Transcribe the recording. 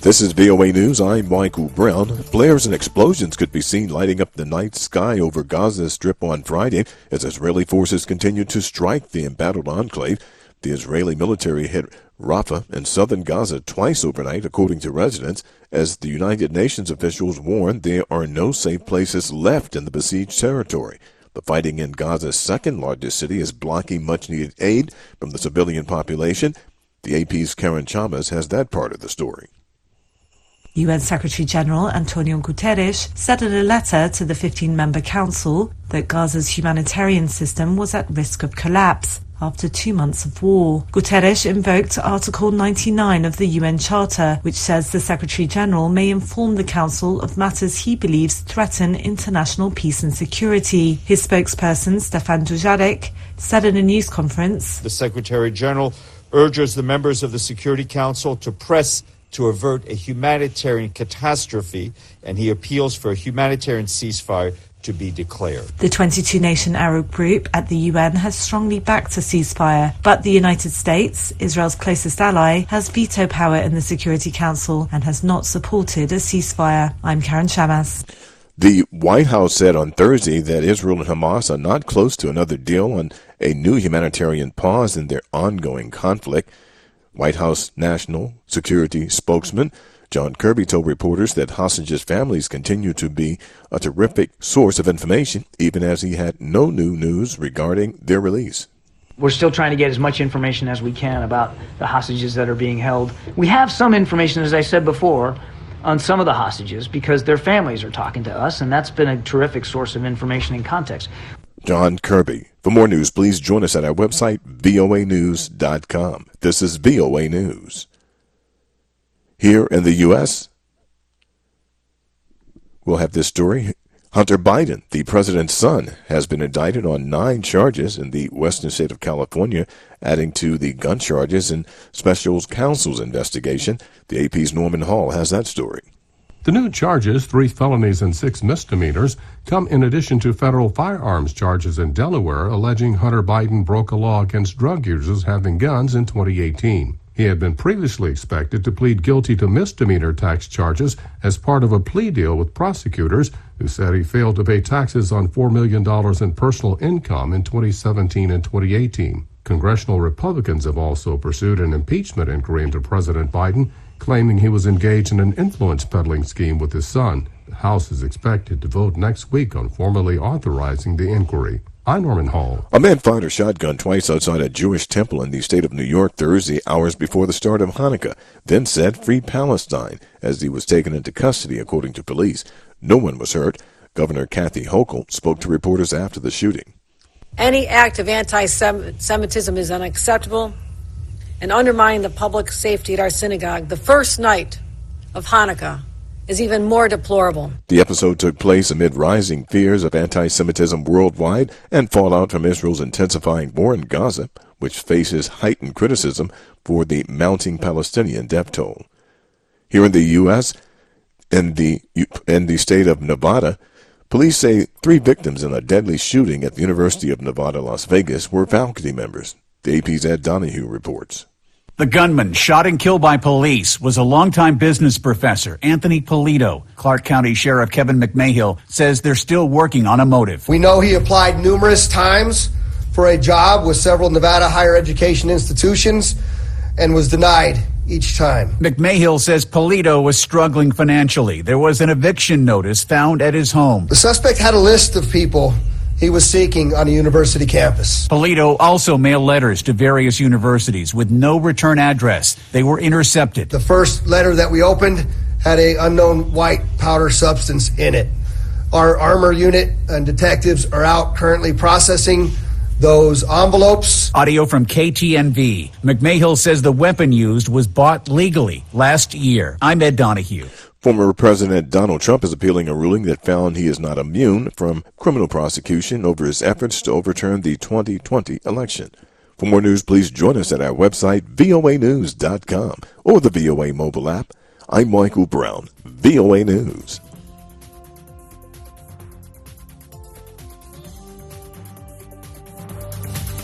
This is VOA News. I'm Michael Brown. Flares and explosions could be seen lighting up the night sky over Gaza Strip on Friday as Israeli forces continue to strike the embattled enclave. The Israeli military hit Rafah in southern Gaza twice overnight, according to residents, as the United Nations officials warn there are no safe places left in the besieged territory. The fighting in Gaza's second largest city is blocking much-needed aid from the civilian population. The AP's Karen Chavez has that part of the story. UN Secretary-General Antonio Guterres said in a letter to the 15-member council that Gaza's humanitarian system was at risk of collapse after 2 months of war. Guterres invoked Article 99 of the UN Charter, which says the Secretary-General may inform the Council of matters he believes threaten international peace and security. His spokesperson, Stefan Dujarric, said in a news conference, "The Secretary-General urges the members of the Security Council to press to avert a humanitarian catastrophe, and he appeals for a humanitarian ceasefire to be declared." The 22-nation Arab group at the UN has strongly backed a ceasefire, but the United States, Israel's closest ally, has veto power in the Security Council and has not supported a ceasefire. I'm Karen Chavez. The White House said on Thursday that Israel and Hamas are not close to another deal on a new humanitarian pause in their ongoing conflict. White House National Security spokesman John Kirby told reporters that hostages' families continue to be a terrific source of information, even as he had no new news regarding their release. We're still trying to get as much information as we can about the hostages that are being held. We have some information, as I said before, on some of the hostages because their families are talking to us, and that's been a terrific source of information and context. John Kirby. For more news, please join us at our website, voanews.com. This is VOA News. Here in the U.S., we'll have this story. Hunter Biden, the president's son, has been indicted on 9 charges in the western state of California, adding to the gun charges in special counsel's investigation. The AP's Norman Hall has that story. The new charges, 3 felonies and 6 misdemeanors, come in addition to federal firearms charges in Delaware alleging Hunter Biden broke a law against drug users having guns in 2018. He had been previously expected to plead guilty to misdemeanor tax charges as part of a plea deal with prosecutors who said he failed to pay taxes on $4 million in personal income in 2017 and 2018. Congressional Republicans have also pursued an impeachment inquiry into President Biden, claiming he was engaged in an influence peddling scheme with his son. The House is expected to vote next week on formally authorizing the inquiry. I'm Norman Hall. A man fired a shotgun twice outside a Jewish temple in the state of New York Thursday, hours before the start of Hanukkah, then said "Free Palestine" as he was taken into custody, according to police. No one was hurt. Governor Kathy Hochul spoke to reporters after the shooting. Any act of anti-Semitism is unacceptable, and undermining the public safety at our synagogue the first night of Hanukkah is even more deplorable. The episode took place amid rising fears of anti-Semitism worldwide and fallout from Israel's intensifying war in Gaza, which faces heightened criticism for the mounting Palestinian death toll. Here in the U.S., in the state of Nevada, police say 3 victims in a deadly shooting at the University of Nevada, Las Vegas were faculty members. The AP's Ed Donahue reports. The gunman shot and killed by police was a longtime business professor, Anthony Polito. Clark County Sheriff Kevin McMahill says they're still working on a motive. We know he applied numerous times for a job with several Nevada higher education institutions and was denied each time. McMahill says Polito was struggling financially. There was an eviction notice found at his home. The suspect had a list of people he was seeking on a university campus. Polito also mailed letters to various universities with no return address. They were intercepted. The first letter that we opened had an unknown white powder substance in it. Our armor unit and detectives are out currently processing those envelopes. Audio from KTNV. McMahill says the weapon used was bought legally last year. I'm Ed Donahue. Former President Donald Trump is appealing a ruling that found he is not immune from criminal prosecution over his efforts to overturn the 2020 election. For more news, please join us at our website, voanews.com, or the VOA mobile app. I'm Michael Brown, VOA News.